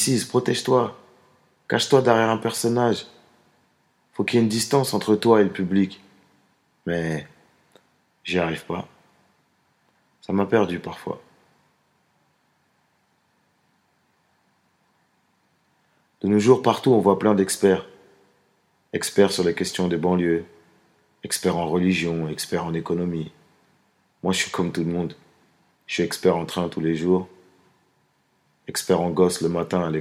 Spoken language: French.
Sise, protège-toi. Cache-toi derrière un personnage. Faut qu'il y ait une distance entre toi et le public. Mais j'y arrive pas. Ça m'a perdu parfois. De nos jours, partout, on voit plein d'experts. Experts sur les questions des banlieues, experts en religion, experts en économie. Moi, je suis comme tout le monde. Je suis expert en train tous les jours, expert en gosse le matin à l'école.